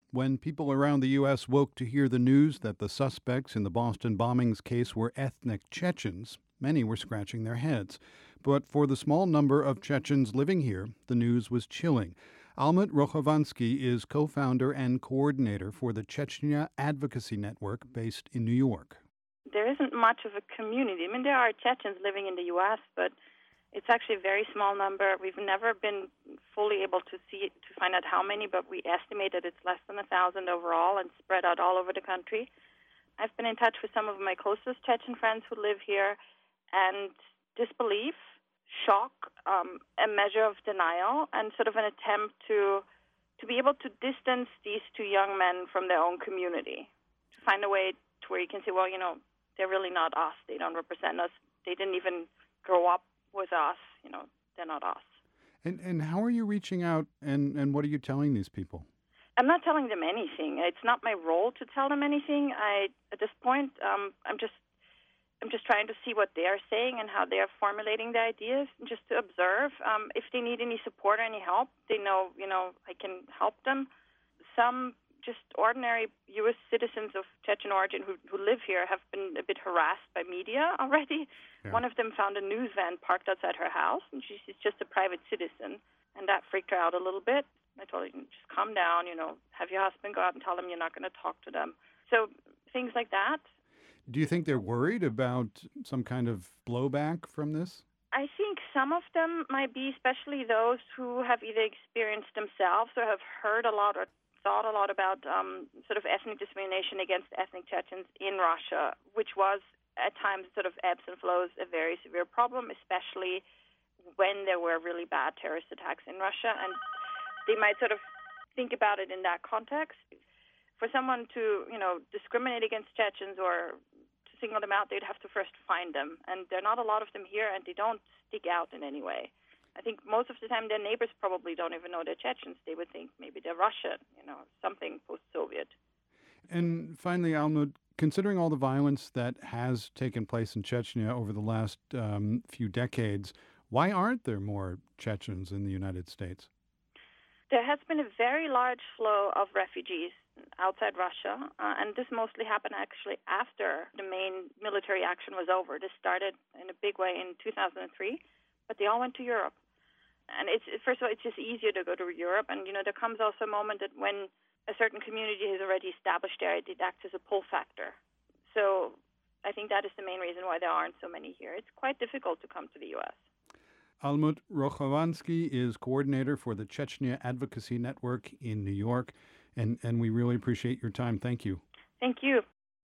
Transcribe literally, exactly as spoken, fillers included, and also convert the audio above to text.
When people around the U S woke to hear the news that the suspects in the Boston bombings case were ethnic Chechens, many were scratching their heads. But for the small number of Chechens living here, the news was chilling. Almut Rochovansky is co-founder and coordinator for the Chechnya Advocacy Network based in New York. There isn't much of a community. I mean, there are Chechens living in the U S, but it's actually a very small number. We've never been fully able to see to find out how many, but we estimate that it's less than a thousand overall and spread out all over the country. I've been in touch with some of my closest Chechen friends who live here, and disbelief, shock, um, a measure of denial, and sort of an attempt to to be able to distance these two young men from their own community, to find a way to where you can say, well, you know, they're really not us. They don't represent us. They didn't even grow up with us. You know, they're not us. And and how are you reaching out, and, and what are you telling these people? I'm not telling them anything. It's not my role to tell them anything. I at this point, um, I'm just I'm just trying to see what they are saying and how they are formulating their ideas, and just to observe. Um, if they need any support or any help, they know, you know, I can help them. Some just ordinary U S citizens of Chechen origin who, who live here have been a bit harassed by media already. Yeah. One of them found a news van parked outside her house, and she's just a private citizen, and that freaked her out a little bit. I told her, just calm down, you know, have your husband go out and tell them you're not going to talk to them. So things like that. Do you think they're worried about some kind of blowback from this? I think some of them might be, especially those who have either experienced themselves or have heard a lot or thought a lot about um, sort of ethnic discrimination against ethnic Chechens in Russia, which was at times sort of ebbs and flows a very severe problem, especially when there were really bad terrorist attacks in Russia. And they might sort of think about it in that context. For someone to, you know, discriminate against Chechens or to single them out, they'd have to first find them. And there are not a lot of them here, and they don't stick out in any way. I think most of the time their neighbors probably don't even know they're Chechens. They would think maybe they're Russian, you know, something post-Soviet. And finally, Almut, considering all the violence that has taken place in Chechnya over the last um, few decades, why aren't there more Chechens in the United States? There has been a very large flow of refugees outside Russia, uh, and this mostly happened actually after the main military action was over. This started in a big way in two thousand three, but they all went to Europe. And it's first of all, it's just easier to go to Europe, and you know there comes also a moment that when a certain community has already established there, it acts as a pull factor. So I think that is the main reason why there aren't so many here. It's quite difficult to come to the U S. Almut Rochovansky is coordinator for the Chechnya Advocacy Network in New York, and, and we really appreciate your time. Thank you. Thank you.